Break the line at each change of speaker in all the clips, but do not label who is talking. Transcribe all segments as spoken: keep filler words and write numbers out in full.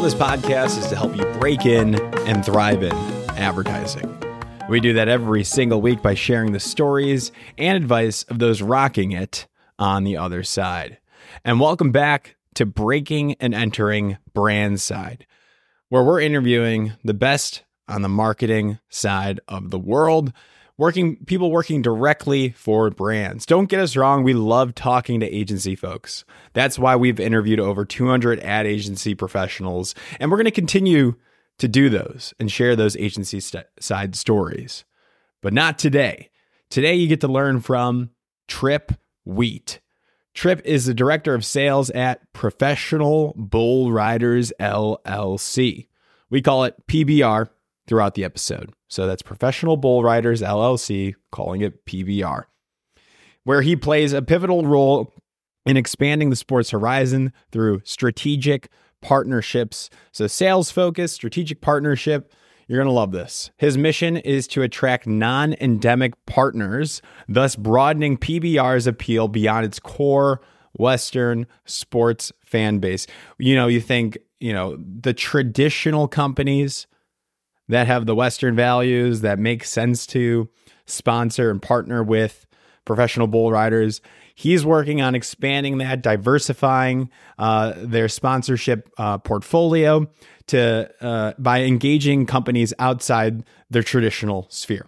this podcast is to help you break in and thrive in advertising. We do that every single week by sharing the stories and advice of those rocking it on the other side. And welcome back to Breaking and Entering Brand Side, where we're interviewing the best on the marketing side of the world, working people working directly for brands. Don't get us wrong, we love talking to agency folks. That's why we've interviewed over two hundred ad agency professionals, and we're going to continue to do those and share those agency st- side stories. But not today. Today you get to learn from Trip Wheat. Trip is the director of sales at Professional Bull Riders, L L C. We call it P B R throughout the episode. So that's Professional Bull Riders, L L C, calling it P B R, where he plays a pivotal role in expanding the sports horizon through strategic partnerships. So sales focus, strategic partnership, you're going to love this. His mission is to attract non-endemic partners, thus broadening P B R's appeal beyond its core Western sports fan base. You know, you think, you know, the traditional companies that have the Western values that make sense to sponsor and partner with Professional Bull Riders. He's working on expanding that, diversifying uh, their sponsorship uh, portfolio to uh, by engaging companies outside their traditional sphere.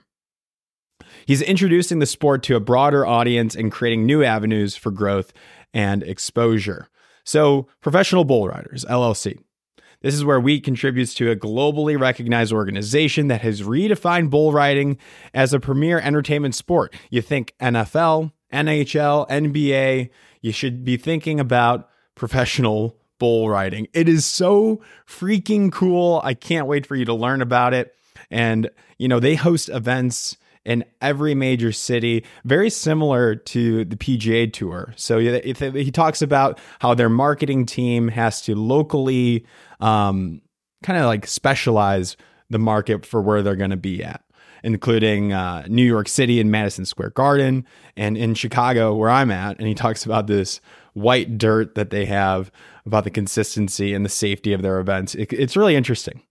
He's introducing the sport to a broader audience and creating new avenues for growth and exposure. So, Professional Bull Riders, L L C. This is where Wheat contributes to a globally recognized organization that has redefined bull riding as a premier entertainment sport. You think N F L, N H L, N B A, you should be thinking about professional bull riding. It is so freaking cool. I can't wait for you to learn about it. And, you know, they host events in every major city, very similar to the P G A Tour. So he talks about how their marketing team has to locally um, kind of like specialize the market for where they're going to be at, including uh, New York City and Madison Square Garden, and in Chicago, where I'm at. And he talks about this white dirt that they have, about the consistency and the safety of their events. It, it's really interesting.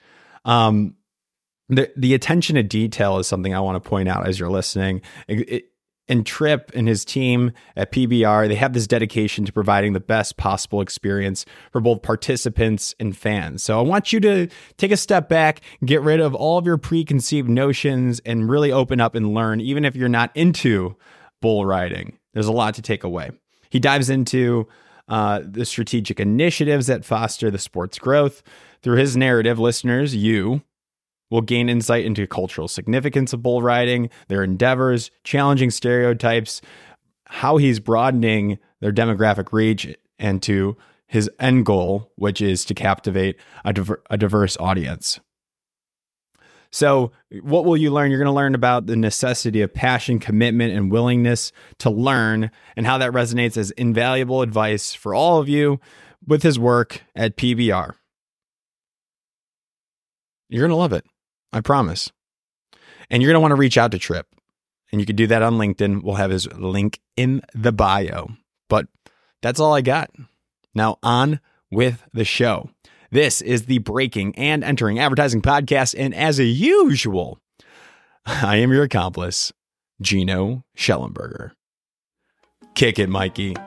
Um, The the attention to detail is something I want to point out as you're listening. It, it, and Trip and his team at P B R, they have this dedication to providing the best possible experience for both participants and fans. So I want you to take a step back, get rid of all of your preconceived notions, and really open up and learn, even if you're not into bull riding. There's a lot to take away. He dives into uh, the strategic initiatives that foster the sport's growth. Through his narrative, listeners, you will gain insight into cultural significance of bull riding, their endeavors, challenging stereotypes, how he's broadening their demographic reach, and to his end goal, which is to captivate a, diver- a diverse audience. So what will you learn? You're going to learn about the necessity of passion, commitment, and willingness to learn, and how that resonates as invaluable advice for all of you with his work at P B R. You're going to love it. I promise. And you're going to want to reach out to Trip. And you can do that on LinkedIn. We'll have his link in the bio. But that's all I got. Now on with the show. This is the Breaking and Entering Advertising Podcast. And as usual, I am your accomplice, Gino Schellenberger. Kick it, Mikey.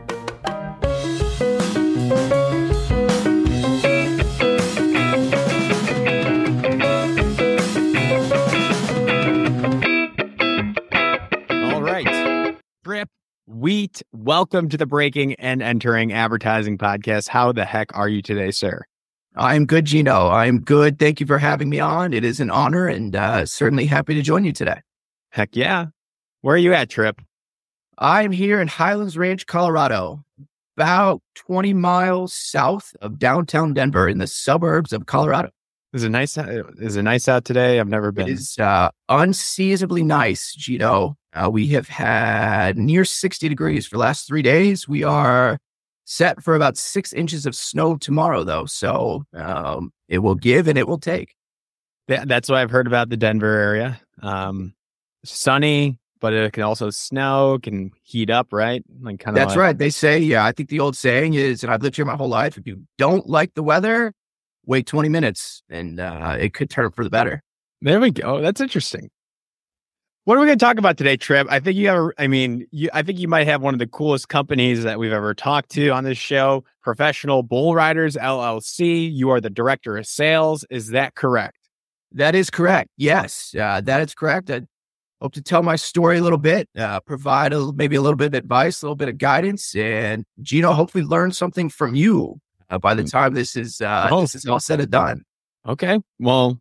Trip Wheat, welcome to the Breaking and Entering Advertising Podcast. How the heck are you today, sir?
I'm good, Gino. I'm good. Thank you for having me on. It is an honor, and uh, certainly happy to join you today.
Heck yeah. Where are you at, Trip?
I'm here in Highlands Ranch, Colorado, about twenty miles south of downtown Denver in the suburbs of Colorado.
Is it nice? Is it nice out today? I've never been.
It is uh, unseasonably nice, Gino. Uh, we have had near sixty degrees for the last three days. We are set for about six inches of snow tomorrow, though. So um, it will give and it will take.
Yeah, that's what I've heard about the Denver area. Um, sunny, but it can also snow, can heat up, right? Like kind of.
That's
like...
right. They say, yeah, I think the old saying is, and I've lived here my whole life, if you don't like the weather, wait twenty minutes and uh, it could turn for the better.
There we go. That's interesting. What are we going to talk about today, Trip? I think you have, I mean, you, I think you might have one of the coolest companies that we've ever talked to on this show, Professional Bull Riders, L L C. You are the director of sales. Is that correct?
That is correct. Yes, uh, that is correct. I hope to tell my story a little bit, uh, provide a, maybe a little bit of advice, a little bit of guidance, and Gino, hopefully learn something from you uh, by the time this is, uh,
oh.
this is all said and done.
Okay. Well,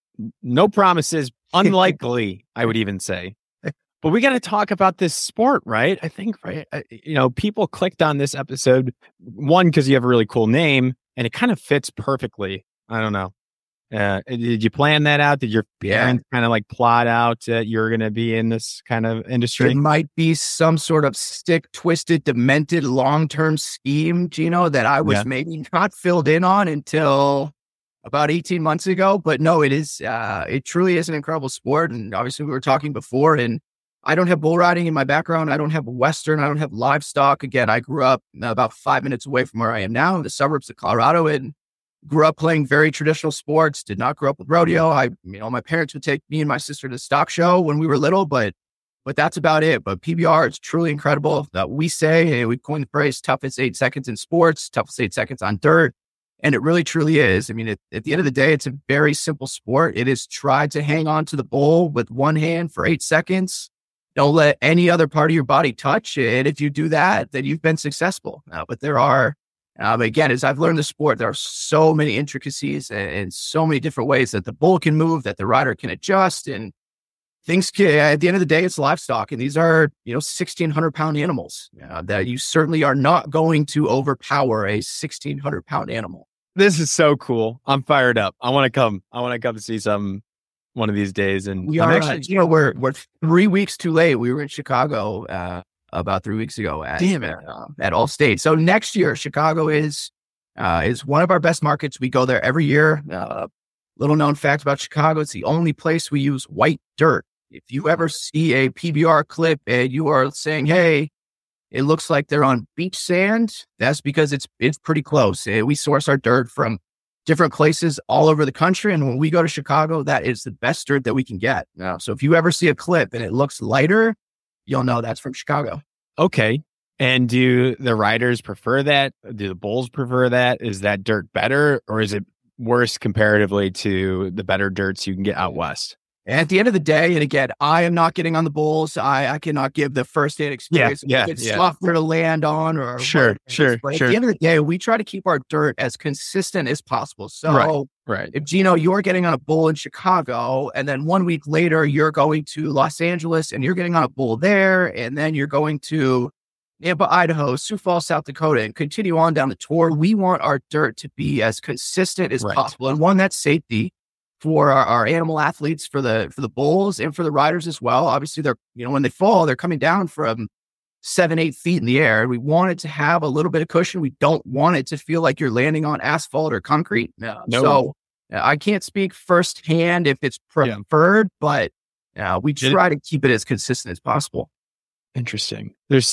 no promises. Unlikely, I would even say. But we got to talk about this sport, right? I think, right? You know, people clicked on this episode, one, because you have a really cool name, and it kind of fits perfectly. I don't know. Uh, did you plan that out? Did your parents yeah. kind of like plot out that you're going to be in this kind of industry?
It might be some sort of stick, twisted, demented long-term scheme, Gino, that I was yeah. maybe not filled in on until about eighteen months ago. But no, it is, uh, it truly is an incredible sport. And obviously we were talking before, and I don't have bull riding in my background. I don't have Western. I don't have livestock. Again, I grew up about five minutes away from where I am now in the suburbs of Colorado, and grew up playing very traditional sports, did not grow up with rodeo. I, you know, my parents would take me and my sister to the stock show when we were little, but, but that's about it. But P B R is truly incredible. Uh, we say, hey, we coined the phrase toughest eight seconds in sports, toughest eight seconds on dirt. And it really, truly is. I mean, it, at the end of the day, it's a very simple sport. It is try to hang on to the bull with one hand for eight seconds. Don't let any other part of your body touch. And if you do that, then you've been successful. Uh, but there are, um, again, as I've learned the sport, there are so many intricacies and, and so many different ways that the bull can move, that the rider can adjust, and things can, at the end of the day, it's livestock. And these are, you know, sixteen hundred pound animals uh, that you certainly are not going to overpower a sixteen hundred pound animal.
This is so cool. I'm fired up. I want to come. I want to come see some one of these days. And
we
I'm
are,
actually,
uh, you know, we're, we're three weeks too late. We were in Chicago uh, about three weeks ago at,
Damn it.
Uh, at Allstate. So next year, Chicago is, uh, is one of our best markets. We go there every year. Uh, little known fact about Chicago, it's the only place we use white dirt. If you ever see a P B R clip and you are saying, hey, it looks like they're on beach sand, that's because it's it's pretty close. We source our dirt from different places all over the country. And when we go to Chicago, that is the best dirt that we can get. Uh, so if you ever see a clip and it looks lighter, you'll know that's from Chicago.
Okay. And do the riders prefer that? Do the bulls prefer that? Is that dirt better, or is it worse comparatively to the better dirts you can get out west?
At the end of the day, and again, I am not getting on the bulls. I, I cannot give the first-hand experience.
Yeah, yeah,
it's
yeah.
software to land on, or
sure, sure,
but
sure.
At the end of the day, we try to keep our dirt as consistent as possible. So,
right, right.
if Gino, you're getting on a bull in Chicago, and then one week later you're going to Los Angeles and you're getting on a bull there, and then you're going to Nampa, Idaho, Sioux Falls, South Dakota, and continue on down the tour, we want our dirt to be as consistent as
right.
possible, and one that's safety for our, our animal athletes, for the for the bulls, and for the riders as well. Obviously, they're, you know, when they fall, they're coming down from seven, eight feet in the air. We want it to have a little bit of cushion. We don't want it to feel like you're landing on asphalt or concrete. Uh,
no.
So uh, I can't speak firsthand if it's preferred, yeah. but uh, we try to keep it as consistent as possible.
Interesting. There's,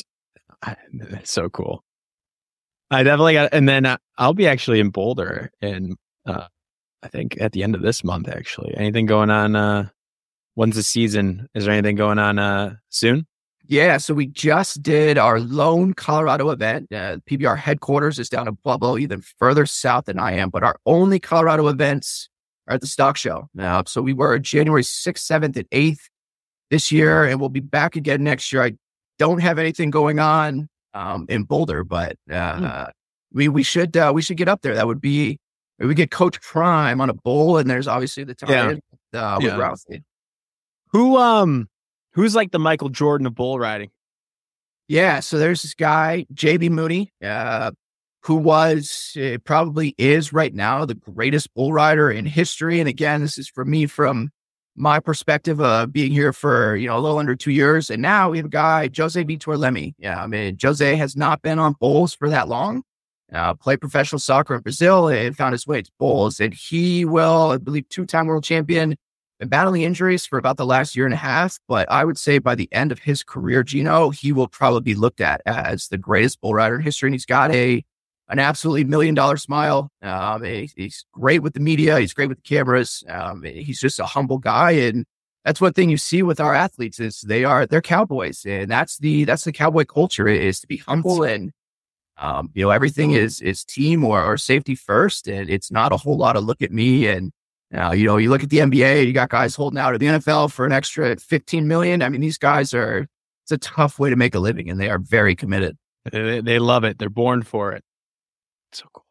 that's so cool. I definitely got, and then uh, I'll be actually in Boulder in, uh, I think at the end of this month, actually. Anything going on? Uh, when's the season? Is there anything going on uh, soon?
Yeah, so we just did our lone Colorado event. Uh, P B R headquarters is down in Pueblo, even further south than I am, but our only Colorado events are at the stock show. Uh, so we were January sixth, seventh, and eighth this year, and we'll be back again next year. I don't have anything going on um, in Boulder, but uh, mm. we we should uh, we should get up there. That would be, we get Coach Prime on a bull, and there's obviously the tie-in yeah. uh, with
yeah.
Rousey.
Who um who's like the Michael Jordan of bull riding?
Yeah, so there's this guy J B Mooney, uh, who was uh, probably is right now the greatest bull rider in history. And again, this is for me from my perspective of uh, being here for, you know, a little under two years. And now we have a guy, Jose Vitor Leme. Yeah, I mean, Jose has not been on bulls for that long. Uh, played professional soccer in Brazil and found his way to bulls. And he will, I believe, two-time world champion, been battling injuries for about the last year and a half. But I would say by the end of his career, Gino, he will probably be looked at as the greatest bull rider in history. And he's got a, an absolutely million dollar smile. Um, he, he's great with the media. He's great with the cameras. Um, he's just a humble guy. And that's one thing you see with our athletes is they are, they're cowboys. And that's the, that's the cowboy culture is to be humble and, um, you know, everything is, is team or, or safety first. And it's not a whole lot of look at me. And, uh, you know, you look at the N B A, you got guys holding out at the N F L for an extra fifteen million. I mean, these guys are, it's a tough way to make a living and they are very committed.
They, they love it. They're born for it. So cool.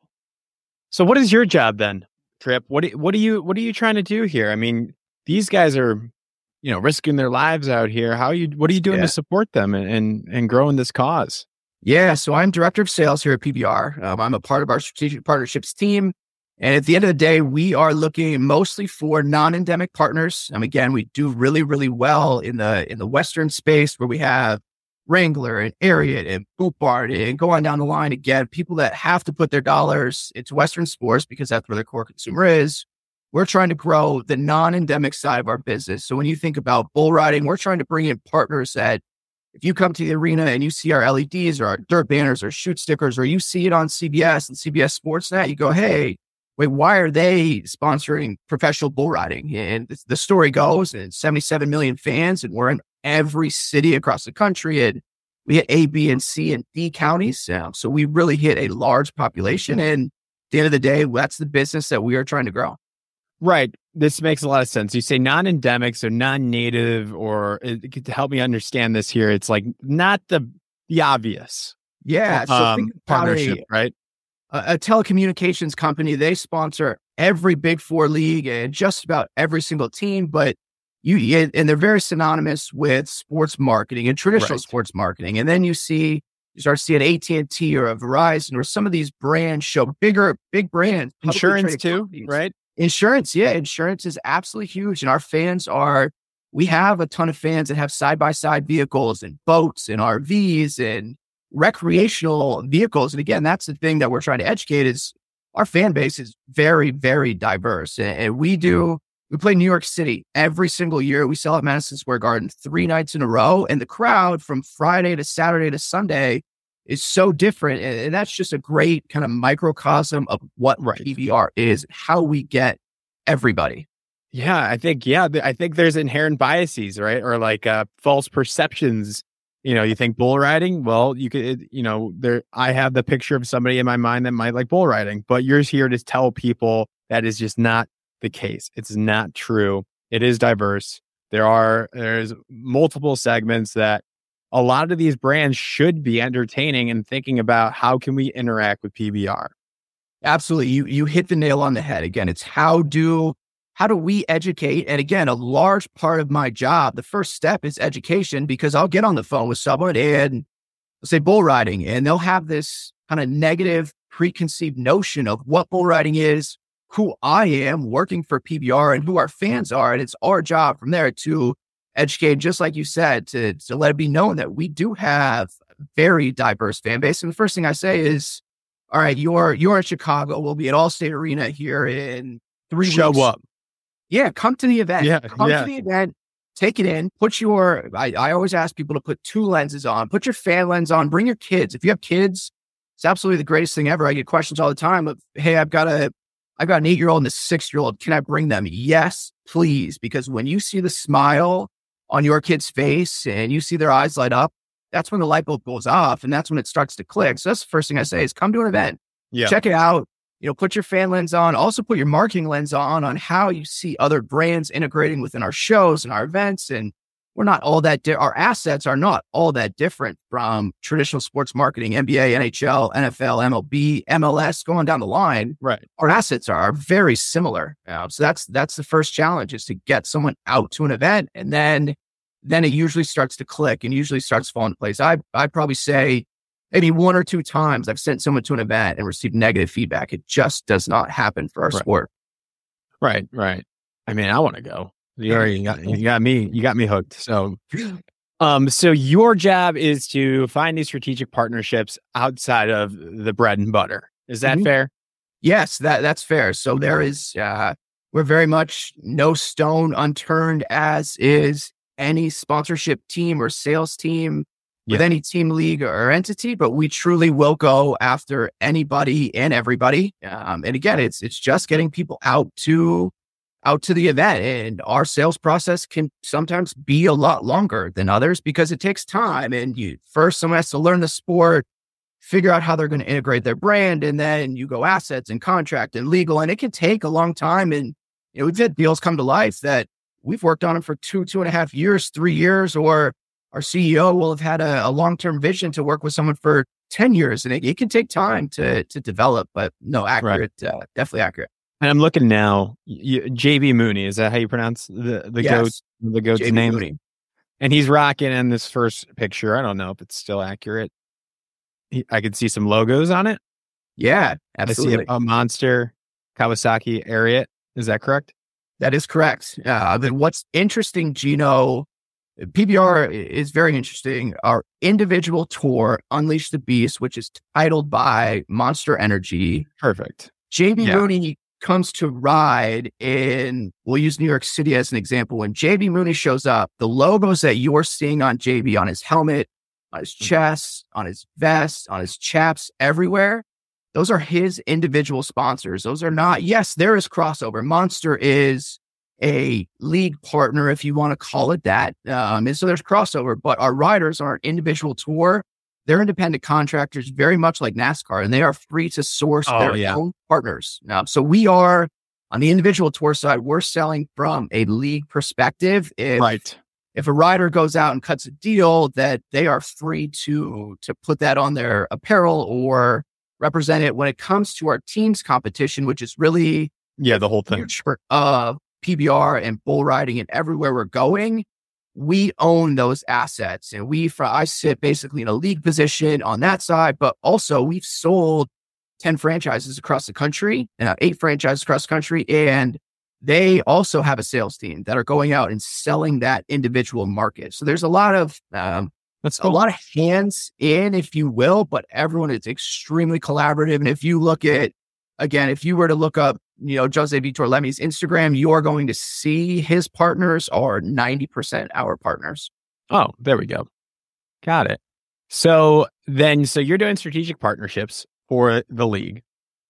So what is your job then, Trip? What, what are you, what are you trying to do here? I mean, these guys are, you know, risking their lives out here. How are you, what are you doing yeah. to support them and, and, and growing this cause?
Yeah. So I'm director of sales here at P B R. Um, I'm a part of our strategic partnerships team. And at the end of the day, we are looking mostly for non-endemic partners. Um, again, we do really, really well in the, in the Western space where we have Wrangler and Ariat and Boot Barn and go on down the line again, people that have to put their dollars into Western sports because that's where their core consumer is. We're trying to grow the non-endemic side of our business. So when you think about bull riding, we're trying to bring in partners that if you come to the arena and you see our L E Ds or our dirt banners or shoot stickers, or you see it on C B S and C B S Sportsnet, you go, hey, wait, why are they sponsoring professional bull riding? And the story goes, and seventy-seven million fans, and we're in every city across the country. And we hit A, B, and C and D counties. Um, so we really hit a large population. And at the end of the day, that's the business that we are trying to grow.
Right. This makes a lot of sense. You say non-endemic, so non-native, or it, to help me understand this here, it's like not the the obvious.
Yeah. So
um,
think
partnership, a, right?
A, a telecommunications company, they sponsor every Big Four league and just about every single team, but you and they're very synonymous with sports marketing and traditional right. sports marketing. And then you see you start seeing A T and T or a Verizon, or some of these brands show bigger, big brands,
insurance too,
companies.
Right?
Insurance, yeah, insurance is absolutely huge. And our fans are, we have a ton of fans that have side-by-side vehicles and boats and R Vs and recreational vehicles. And again, that's the thing that we're trying to educate is our fan base is very, very diverse. And, and we do, we play New York City every single year. We sell at Madison Square Garden three nights in a row. And the crowd from Friday to Saturday to Sunday is so different. And, and that's just a great kind of microcosm of what
right.
P B R is, how we get everybody.
Yeah, I think, yeah, I think there's inherent biases, right? Or like uh, false perceptions. You know, you think bull riding, well, you could, you know, there, I have the picture of somebody in my mind that might like bull riding, but you're here to tell people that is just not the case. It's not true. It is diverse. There are, there's multiple segments that a lot of these brands should be entertaining and thinking about how can we interact with P B R.
Absolutely. You you hit the nail on the head. Again, it's how do how do we educate? And again, a large part of my job, the first step is education, because I'll get on the phone with someone and say bull riding, and they'll have this kind of negative preconceived notion of what bull riding is, who I am working for P B R, and who our fans are. And it's our job from there to educate, just like you said, to, to let it be known that we do have a very diverse fan base. And the first thing I say is, all right, you're you're in Chicago. We'll be at Allstate Arena here in three
Show
weeks.
Show up.
Yeah, come to the event.
Yeah,
come
yeah.
to the event. Take it in. Put your, I, I always ask people to put two lenses on. Put your fan lens on. Bring your kids. If you have kids, it's absolutely the greatest thing ever. I get questions all the time of, hey, I've got a, I've got an eight-year-old and a six-year-old. Can I bring them? Yes, please. Because when you see the smile on your kid's face and you see their eyes light up, that's when the light bulb goes off, and that's when it starts to click. So that's the first thing I say is come to an event.
Yeah.
Check it out. You know, put your fan lens on. Also put your marketing lens on, on how you see other brands integrating within our shows and our events. And we're not all that, di- our assets are not all that different from traditional sports marketing, N B A, N H L, N F L, M L B, M L S, going down the line.
Right.
Our assets are, are very similar. Uh, so that's, that's the first challenge, is to get someone out to an event. And then, then it usually starts to click and usually starts to fall into place. I, I'd probably say maybe one or two times I've sent someone to an event and received negative feedback. It just does not happen for our
right.
sport.
Right, right. I mean, I want to go. You already got, you got me, you got me hooked. So, um, so your job is to find these strategic partnerships outside of the bread and butter. Is that mm-hmm. fair?
Yes, that that's fair. So there is, uh, we're very much no stone unturned, as is any sponsorship team or sales team. with
Yeah.
any team, league, or entity, but we truly will go after anybody and everybody. Um, and again, it's it's just getting people out to out to the event, and our sales process can sometimes be a lot longer than others because it takes time. And you first someone has to learn the sport, figure out how they're going to integrate their brand, and then you go assets and contract and legal, and it can take a long time. And you know, we've had deals come to life that we've worked on them for two, two and a half years, three years, or our C E O will have had a, a long-term vision to work with someone for ten years, and it, it can take time to to develop. But no, accurate, right. uh, definitely accurate.
And I'm looking now. You, J B Mooney, is that how you pronounce the the
Yes.
goat? The goat's
J B
name.
Mooney.
And he's rocking in this first picture. I don't know if it's still accurate. He, I could see some logos on it.
Yeah, absolutely.
I see a, a Monster Kawasaki Ariat. Is that correct?
That is correct. Uh, but what's interesting, Gino, P B R is very interesting. Our individual tour, Unleash the Beast, which is titled by Monster Energy.
Perfect.
J B
Yeah.
Mooney comes to ride in, we'll use New York City as an example. When J B Mooney shows up, the logos that you're seeing on J B, on his helmet, on his chest, on his vest, on his chaps, everywhere, those are his individual sponsors. Those are not, yes, there is crossover. Monster is a league partner, if you want to call it that. Um, and so there's crossover, but our riders are an individual tour. They're independent contractors, very much like NASCAR, and they are free to source
Oh,
their
yeah.
own partners. Um, so we are, on the individual tour side, we're selling from a league perspective. If,
Right.
if a rider goes out and cuts a deal, that they are free to, to put that on their apparel or represent it. When it comes to our team's competition, which is really
Yeah, the whole thing.
future of P B R and bull riding and everywhere we're going, we own those assets. And we, for, I sit basically in a league position on that side, but also we've sold ten franchises across the country, uh, eight franchises across the country. And they also have a sales team that are going out and selling that individual market. So there's a lot of, um,
That's
a
cool.
lot of hands in, if you will, but everyone is extremely collaborative. And if you look at, again, if you were to look up, you know, Jose Vitor Lemmy's Instagram, you're going to see his partners are ninety percent our partners.
Oh, there we go. Got it. So then, so you're doing strategic partnerships for the league.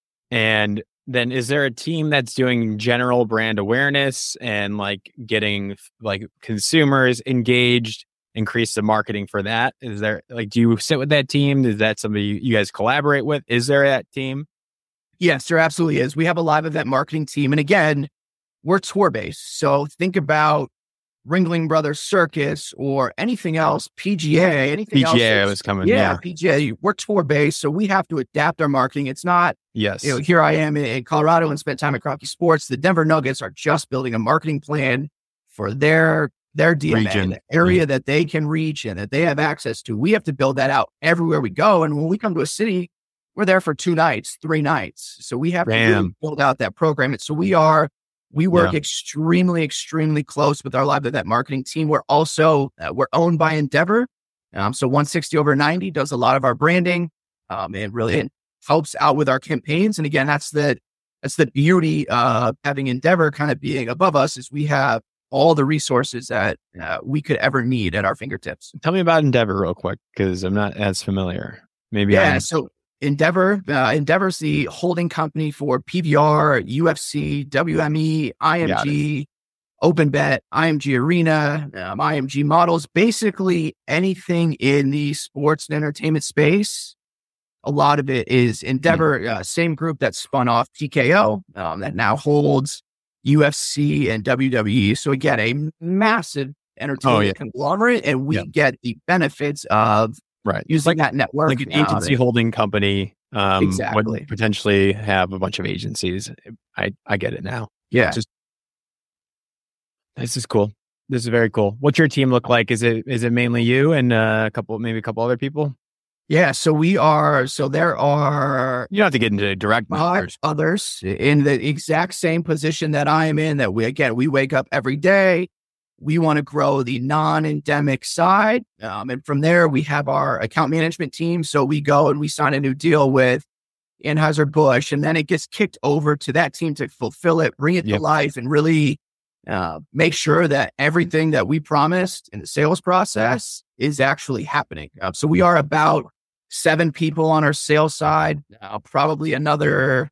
And then is there a team that's doing general brand awareness and like getting like consumers engaged, increase the marketing for that? Is there like, do you sit with that team? Is that somebody you, you guys collaborate with? Is there that team?
Yes, there absolutely is. We have a live event marketing team. And again, we're tour based. So think about Ringling Brothers Circus or anything else, P G A, anything
P
else.
G A
that's-
was coming.
Yeah,
Yeah.
P G A. We're tour based. So we have to adapt our marketing. It's not,
Yes.
you know, here I am in, in Colorado and spent time at Crocky Sports. The Denver Nuggets are just building a marketing plan for their their D M A,
Region.
the area that they can reach and that they have access to. We have to build that out everywhere we go. And when we come to a city, we're there for two nights, three nights. So we have to really
Bam.
build out that program. And so we are, we work
Yeah.
extremely, extremely close with our live event marketing team. We're also, uh, we're owned by Endeavor. Um, so one sixty over ninety does a lot of our branding. Um, and really it helps out with our campaigns. And again, that's the, that's the beauty of having Endeavor kind of being above us, is we have all the resources that uh, we could ever need at our fingertips.
Tell me about Endeavor real quick, because I'm not as familiar. Maybe
Yeah.
I
So Endeavor, uh, Endeavor's the holding company for P B R, U F C, W M E, I M G, OpenBet, I M G Arena, um, I M G Models, basically anything in the sports and entertainment space. A lot of it is Endeavor, uh, same group that spun off T K O, um, that now holds U F C and W W E. So again, a massive entertainment
Oh, yeah.
conglomerate, and we
Yeah.
get the benefits of
right.
using
Like,
that network.
like an
um,
agency holding company um,
Exactly.
would potentially have a bunch of agencies. I, I get it now.
yeah.
Just this is cool. This is very cool. What's your team look like? Is it is it mainly you and uh, a couple, maybe a couple other people?
Yeah, so we are, so there are
You don't have to get into direct
five
numbers.
others in the exact same position that I am in, that we, again, we wake up every day. We want to grow the non-endemic side. Um, and from there, we have our account management team. So we go and we sign a new deal with Anheuser-Busch, and then it gets kicked over to that team to fulfill it, bring it
Yep.
to life, and really uh, make sure that everything that we promised in the sales process is actually happening. Uh, so we are about seven people on our sales side, uh, probably another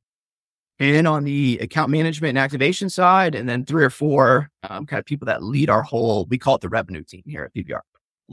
ten on the account management and activation side, and then three or four um, kind of people that lead our whole, we call it the revenue team here at P B R.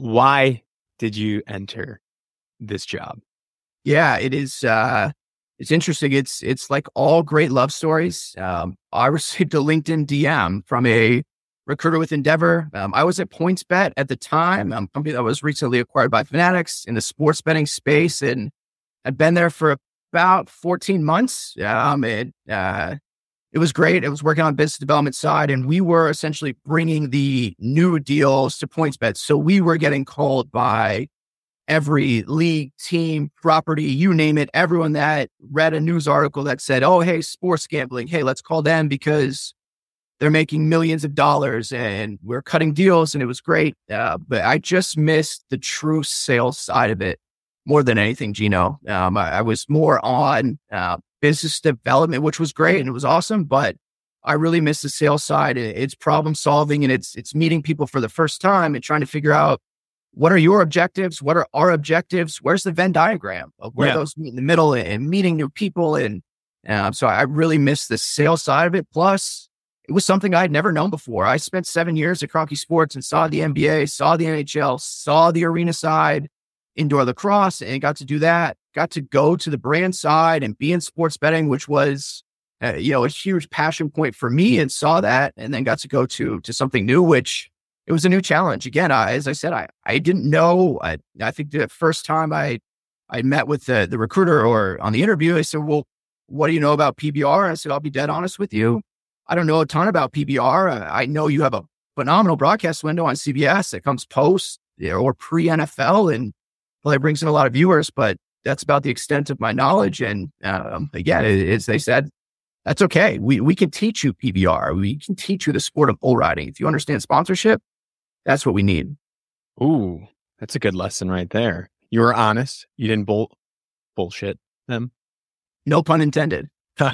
Why did you enter this job?
Yeah, it is. Uh, it's interesting. It's it's like all great love stories. Um, I received a LinkedIn D M from a recruiter with Endeavor. Um, I was at PointsBet at the time, a company that was recently acquired by Fanatics in the sports betting space, and I'd been there for about fourteen months. Um, it uh, it was great. It was working on business development side, and we were essentially bringing the new deals to PointsBet. So we were getting called by every league, team, property, you name it, everyone that read a news article that said, oh, hey, sports gambling. Hey, let's call them because they're making millions of dollars and we're cutting deals. And it was great. Uh, but I just missed the true sales side of it more than anything, Gino. Um, I, I was more on uh, business development, which was great and it was awesome. But I really missed the sales side. It's problem solving and it's it's meeting people for the first time and trying to figure out, what are your objectives? What are our objectives? Where's the Venn diagram of where
Yeah.
those meet in the middle and meeting new people? And um, so I really missed the sales side of it. Plus, it was something I'd never known before. I spent seven years at Kroenke Sports and saw the N B A, saw the N H L, saw the arena side, indoor lacrosse, and got to do that. Got to go to the brand side and be in sports betting, which was uh, you know a huge passion point for me, and saw that, and then got to go to to something new, which it was a new challenge. Again, I, as I said, I, I didn't know. I, I think the first time I I met with the, the recruiter or on the interview, I said, well, what do you know about P B R? I said, I'll be dead honest with you. I don't know a ton about P B R. I know you have a phenomenal broadcast window on C B S that comes post or pre-N F L and probably brings in a lot of viewers, but that's about the extent of my knowledge. And um, again, as they said, that's okay. We, we can teach you P B R. We can teach you the sport of bull riding. If you understand sponsorship, that's what we need.
Ooh, that's a good lesson right there. You were honest. You didn't bull bullshit them.
No pun intended.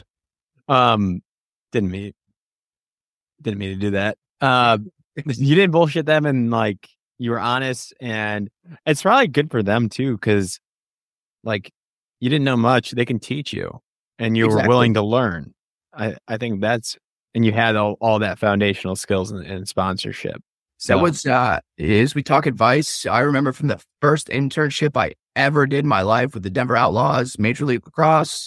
um, didn't mean didn't mean to do that. Uh, you didn't bullshit them, and like you were honest, and it's probably good for them too, because like you didn't know much. They can teach you, and you
Exactly.
were willing to learn. I I think that's and you had all, all that foundational skills in, in sponsorship. So
That was, uh, is we talk advice. I remember from the first internship I ever did in my life with the Denver Outlaws, Major League Lacrosse,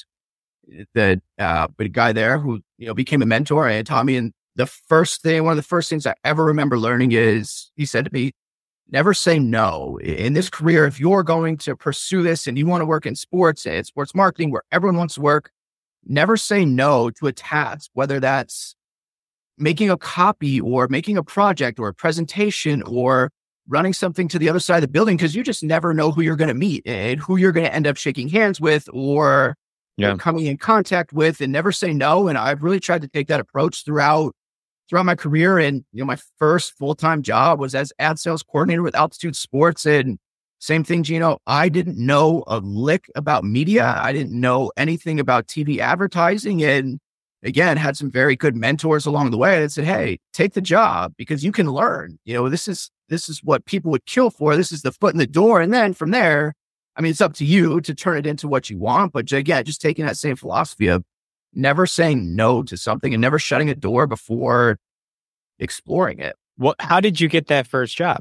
the, uh, but a guy there who, you know, became a mentor and taught me. And the first thing, one of the first things I ever remember learning is he said to me, never say no in this career. If you're going to pursue this and you want to work in sports and sports marketing where everyone wants to work, never say no to a task, whether that's making a copy or making a project or a presentation or running something to the other side of the building, because you just never know who you're going to meet and who you're going to end up shaking hands with or
Yeah.
or coming in contact with, and never say no. And I've really tried to take that approach throughout throughout my career. And, you know, my first full-time job was as ad sales coordinator with Altitude Sports. And same thing, Gino, I didn't know a lick about media. I didn't know anything about T V advertising. And again, had some very good mentors along the way that said, hey, take the job because you can learn. You know, this is this is what people would kill for. This is the foot in the door. And then from there, I mean, it's up to you to turn it into what you want. But again, just taking that same philosophy of never saying no to something and never shutting a door before exploring it.
what? How did you get that first job?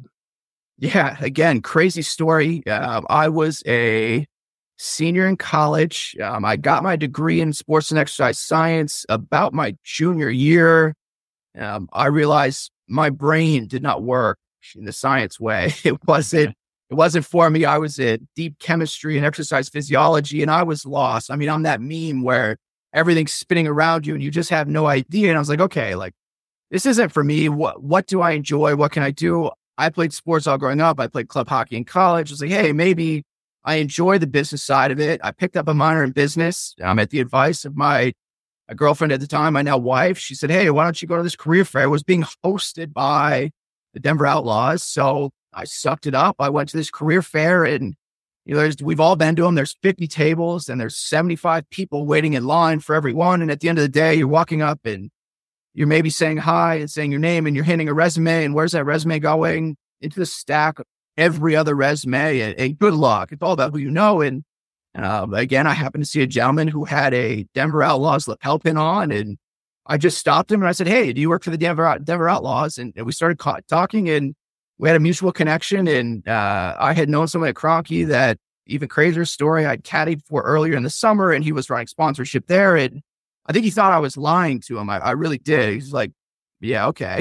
Yeah, again, crazy story. Um, I was a senior in college. Um, I got my degree in sports and exercise science about my junior year. Um, I realized my brain did not work in the science way. It wasn't. It wasn't for me. I was in deep chemistry and exercise physiology, and I was lost. I mean, I'm that meme where everything's spinning around you, and you just have no idea. And I was like, okay, like this isn't for me. What What do I enjoy? What can I do? I played sports all growing up. I played club hockey in college. I was like, hey, maybe I enjoy the business side of it. I picked up a minor in business. I'm at the advice of my a girlfriend at the time, my now wife. She said, hey, why don't you go to this career fair? It was being hosted by the Denver Outlaws. So I sucked it up. I went to this career fair, and you know, there's, we've all been to them. There's fifty tables and there's seventy-five people waiting in line for every one. And at the end of the day, you're walking up and you're maybe saying hi and saying your name and you're handing a resume, and where's that resume going? Into the stack of every other resume, and, and good luck. It's all about who you know. And um, again, I happened to see a gentleman who had a Denver Outlaws lapel pin on, and I just stopped him and I said, "Hey, do you work for the Denver Denver Outlaws?" And, and we started ca- talking, and we had a mutual connection. And uh, I had known someone at Kroenke that, even crazier story, I'd caddied for earlier in the summer, and he was running sponsorship there. And I think he thought I was lying to him. I, I really did. He's like, "Yeah, okay."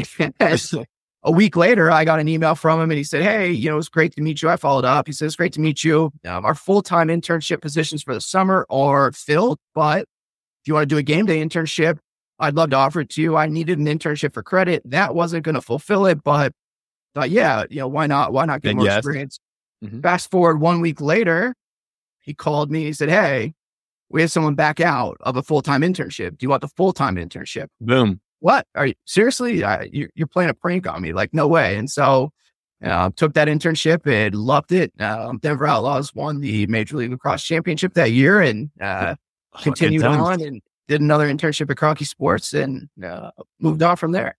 A week later, I got an email from him and he said, "Hey, you know, it's great to meet you." I followed up. He says, "It's great to meet you. Um, our full-time internship positions for the summer are filled, but if you want to do a game day internship, I'd love to offer it to you. I needed an internship for credit. That wasn't going to fulfill it, but thought, yeah, you know, why not? Why not get
And
more
yes.
experience?"
Mhm.
Fast forward one week later, he called me. He said, "Hey, we have someone back out of a full-time internship. Do you want the full-time internship?"
Boom.
What? Are you seriously? I, you're, you're playing a prank on me? Like, no way. And so uh, took that internship and loved it. Um, Denver Outlaws won the Major League Lacrosse Championship that year, and uh,
Oh,
continued
good times.
on and did another internship at Kroenke Sports, and uh, moved on from there.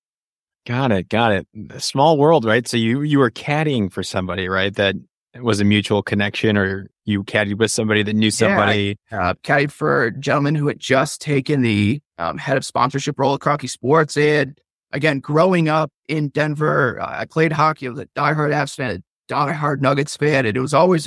Got it. Got it. A small world, right? So you you were caddying for somebody, right? That was a mutual connection, or you caddied with somebody that knew somebody.
Yeah, uh, caddied for a gentleman who had just taken the um, head of sponsorship role at Kroenke Sports. And again, growing up in Denver, uh, I played hockey. I was a diehard Avs fan, a diehard Nuggets fan, and it was always a,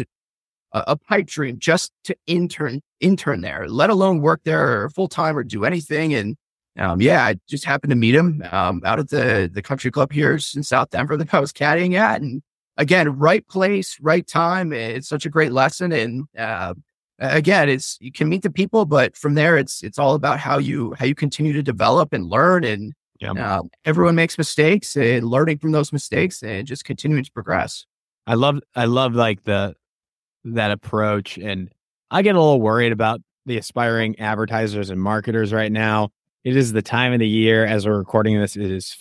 a pipe dream just to intern intern there, let alone work there full time or do anything. And um, yeah, I just happened to meet him um, out at the the country club here in South Denver that I was caddying at, and again, right place, right time. It's such a great lesson. And uh, again, it's, you can meet the people, but from there, it's, it's all about how you, how you continue to develop and learn. And
Yeah.
uh, everyone makes mistakes, and learning from those mistakes and just continuing to progress.
I love I love like the that approach, and I get a little worried about the aspiring advertisers and marketers right now. It is the time of the year, as we're recording this, it is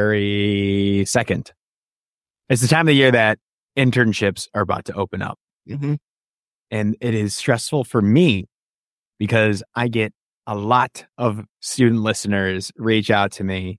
February second. It's the time of the year that internships are about to open up.
Mm-hmm.
And it is stressful for me because I get a lot of student listeners reach out to me.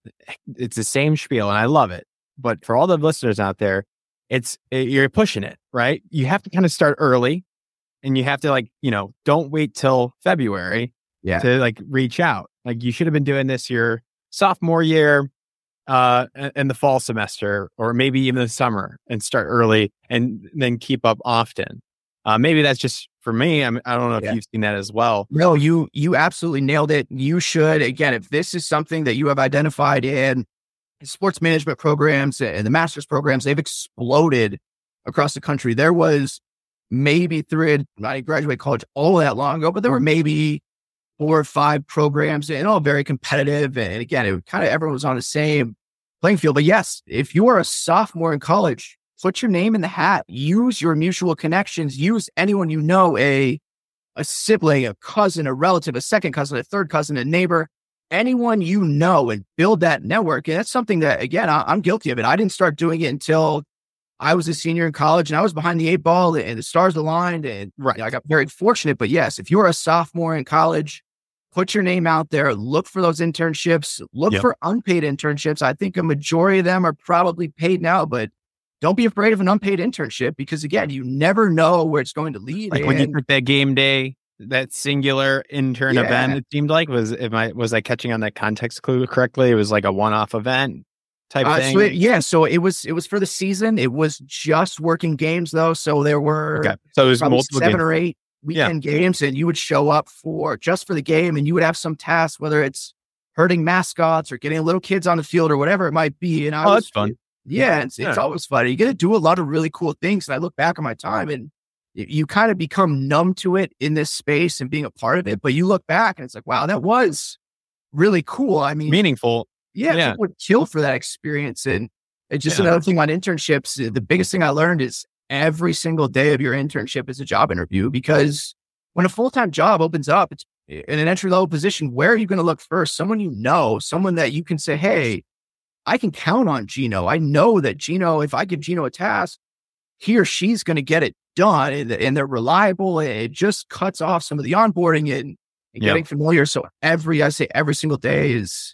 It's the same spiel, and I love it. But for all the listeners out there, it's it, you're pushing it, right? You have to kind of start early, and you have to, like, you know, don't wait till February
Yeah.
to like reach out. Like, you should have been doing this your sophomore year, uh, in the fall semester, or maybe even the summer, and start early and then keep up often. Uh, maybe that's just for me. I'm, I don't know if
Yeah.
you've seen that as well.
No, you, you absolutely nailed it. You should, again, if this is something that you have identified in sports management programs and the master's programs, they've exploded across the country. There was maybe three, I didn't graduate college all that long ago, but there were maybe four or five programs, and all very competitive. And again, it kind of, everyone was on the same playing field. But yes, if you are a sophomore in college, put your name in the hat, use your mutual connections, use anyone you know, a, a sibling, a cousin, a relative, a second cousin, a third cousin, a neighbor, anyone you know, and build that network. And that's something that, again, I, I'm guilty of it. I didn't start doing it until I was a senior in college, and I was behind the eight ball, and the stars aligned, and
Right.
you know, I got very fortunate. But yes, if you're a sophomore in college, put your name out there, look for those internships, look
Yep.
for unpaid internships. I think a majority of them are probably paid now, but don't be afraid of an unpaid internship, because again, you never know where it's going to lead.
Like when you
And
took that game day, that singular intern
Yeah.
event, it seemed like, was, am I, was I catching on that context clue correctly? It was like a one-off event type
uh,
thing.
so it- yeah, so it was, it was for the season. It was just working games though. So there were
Okay. So it was
probably
multiple
seven
games.
or eight weekend games, and you would show up for just for the game, and you would have some task, whether it's herding mascots or getting little kids on the field or whatever it might be. And I
Oh,
was,
that's fun.
Yeah, it's, it's
Yeah.
always fun. You get to do a lot of really cool things. And I look back on my time, and you, you kind of become numb to it in this space and being a part of it. But you look back and it's like, wow, that was really cool. I mean,
Meaningful.
yeah,
yeah.
people would kill for that experience. And it's just
Yeah.
another thing on internships. The biggest thing I learned is every single day of your internship is a job interview, because when a full-time job opens up, it's in an entry-level position. Where are you going to look first? Someone you know, someone that you can say, hey, I can count on Gino. I know that Gino, if I give Gino a task, he or she's going to get it done, and, and they're reliable. And it just cuts off some of the onboarding and, and
Yep.
getting familiar. So every, I say every single day is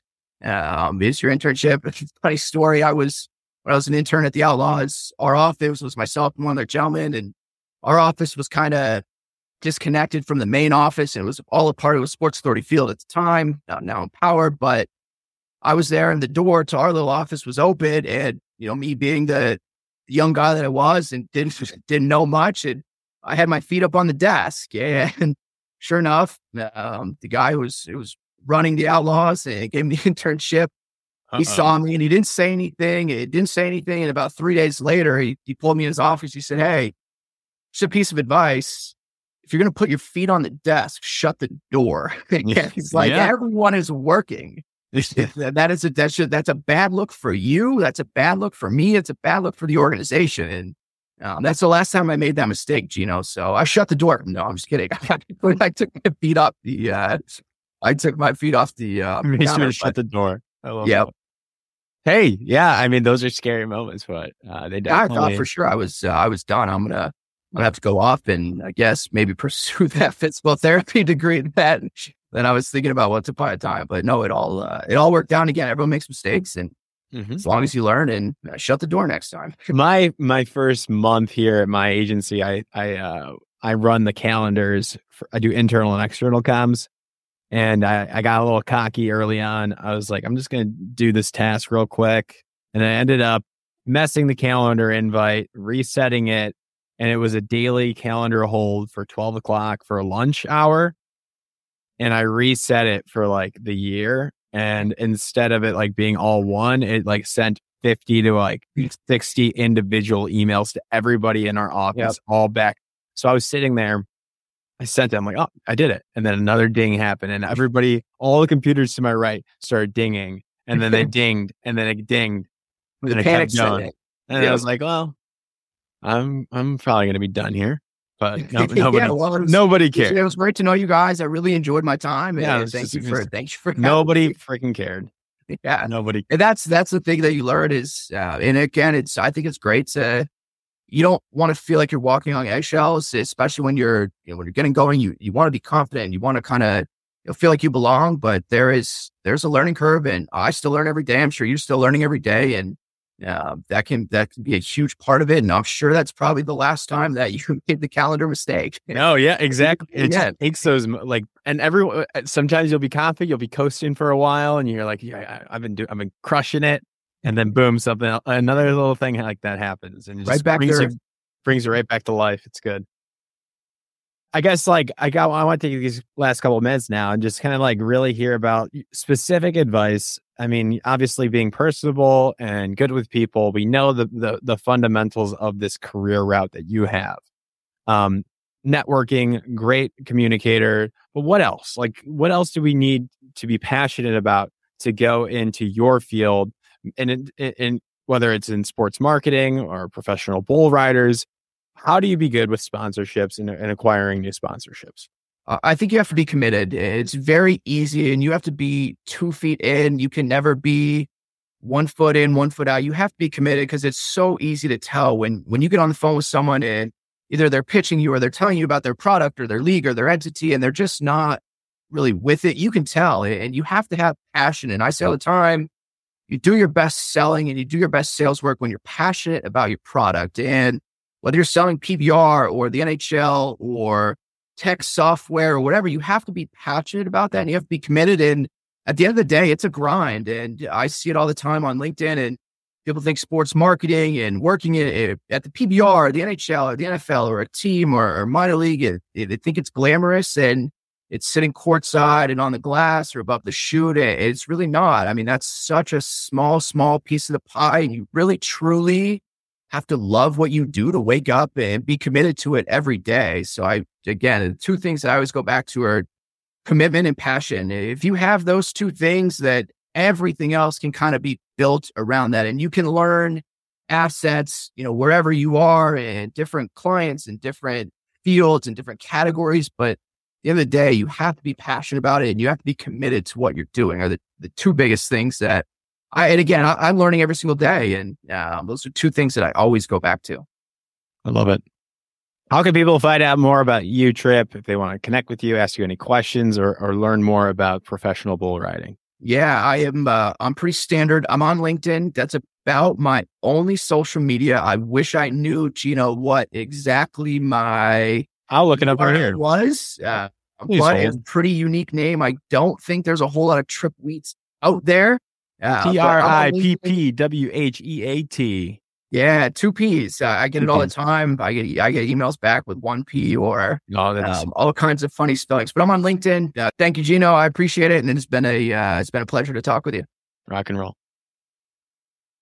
Um, is your internship? It's a funny story. I was, when I was an intern at the Outlaws, our office was myself and one other gentleman, and our office was kind of disconnected from the main office. And it was all a part of Sports Authority Field at the time, now, now empowered. But I was there and the door to our little office was open. And, you know, me being the young guy that I was and didn't, didn't know much. And I had my feet up on the desk. And sure enough, um, the guy who was, it was running the Outlaws and gave me the internship. Uh-oh. He saw me and he didn't say anything. He didn't say anything. And about three days later, he, he pulled me in his office. He said, "Hey, just a piece of advice. If you're going to put your feet on the desk, shut the door." He's like, yeah. Everyone is working. that is a, that's, a, that's a bad look for you. That's a bad look for me. It's a bad look for the organization. And um, that's the last time I made that mistake, Gino. So I shut the door. No, I'm just kidding. I took my feet off the, uh, I took my feet off the, uh,
you counter, shut but, the door. I love
yeah.
that. Hey, yeah. I mean, those are scary moments, but uh, they definitely.
I thought for sure I was, uh, I was done. I'm going to, I'm gonna have to go off and I guess maybe pursue that physical therapy degree. That then I was thinking about once upon a time, but no, it all uh, it all worked out. Again, everyone makes mistakes, and mm-hmm. as long as you learn and uh, shut the door next time.
my my first month here at my agency, I I uh, I run the calendars. For, I do internal and external comms, and I, I got a little cocky early on. I was like, I'm just gonna do this task real quick, and I ended up messing the calendar invite, resetting it. And it was a daily calendar hold for twelve o'clock for a lunch hour. And I reset it for like the year. And instead of it like being all one, it like sent fifty to like sixty individual emails to everybody in our office, yep. all back. So I was sitting there. I sent them like, oh, I did it. And then another ding happened. And everybody, all the computers to my right started dinging. And then they dinged. And then it dinged.
And it kept going.
And yep. I was like, well, I'm I'm probably going to be done here, but no, nobody, yeah, well, was, nobody cared.
It was great to know you guys. I really enjoyed my time. And yeah, thank you for thank you for
nobody freaking cared.
Yeah,
nobody.
And that's that's the thing that you learn is, uh, and again, it's I think it's great to. You don't want to feel like you're walking on eggshells, especially when you're you know, when you're getting going. You you want to be confident. You want to kind of you know, feel like you belong. But there is there's a learning curve, and I still learn every day. I'm sure you're still learning every day, and. Uh, that can that can be a huge part of it, and I'm sure that's probably the last time that you made the calendar mistake.
No, yeah, exactly. It yeah. just takes those like, and everyone. Sometimes you'll be confident, you'll be coasting for a while, and you're like, yeah, I've been doing, I've been crushing it, and then boom, something, another little thing like that happens, and it just
right back
brings
there.
you, brings you right back to life. It's good. I guess like I got, I want to take these last couple of minutes now and just kind of like really hear about specific advice. I mean, obviously being personable and good with people, we know the the, the fundamentals of this career route that you have. Um, networking, great communicator, but what else? Like, what else do we need to be passionate about to go into your field? And in, in, in whether it's in sports marketing or professional bull riders, how do you be good with sponsorships and, and acquiring new sponsorships?
Uh, I think you have to be committed. It's very easy, and you have to be two feet in. You can never be one foot in, one foot out. You have to be committed because it's so easy to tell when when you get on the phone with someone and either they're pitching you or they're telling you about their product or their league or their entity, and they're just not really with it. You can tell, and you have to have passion. And I say all the time, you do your best selling and you do your best sales work when you're passionate about your product. And whether you're selling P B R or the N H L or tech software or whatever, you have to be passionate about that and you have to be committed. And at the end of the day, it's a grind. And I see it all the time on LinkedIn, and people think sports marketing and working at, at the P B R, or the N H L or the N F L or a team or, or minor league, and they think it's glamorous and it's sitting courtside and on the glass or above the chute. It's really not. I mean, that's such a small, small piece of the pie. And you really, truly have to love what you do to wake up and be committed to it every day. So I, again, the two things that I always go back to are commitment and passion. If you have those two things, that everything else can kind of be built around that, and you can learn assets, you know, wherever you are, and different clients and different fields and different categories. But at the end of the day, you have to be passionate about it and you have to be committed to what you're doing are the, the two biggest things that I, and again, I, I'm learning every single day. And um, those are two things that I always go back to.
I love it. How can people find out more about you, Trip, if they want to connect with you, ask you any questions, or, or learn more about professional bull riding?
Yeah, I am. Uh, I'm pretty standard. I'm on LinkedIn. That's about my only social media. I wish I knew, Gino, what exactly my
I'll look it up right here.
was. Uh,
Please
but
hold.
it's a pretty unique name. I don't think there's a whole lot of trip wheats out there. Uh,
T
but
R
I'm on
I P
LinkedIn.
P W H E A T.
Yeah, two P's. Uh, I get
Two
it all the
Ps.
time. I get I get emails back with one P or
No, that's
um, all kinds of funny spellings. But I'm on LinkedIn. Uh, thank you, Gino. I appreciate it, and it's been a uh, it's been a pleasure to talk with you.
rock and roll.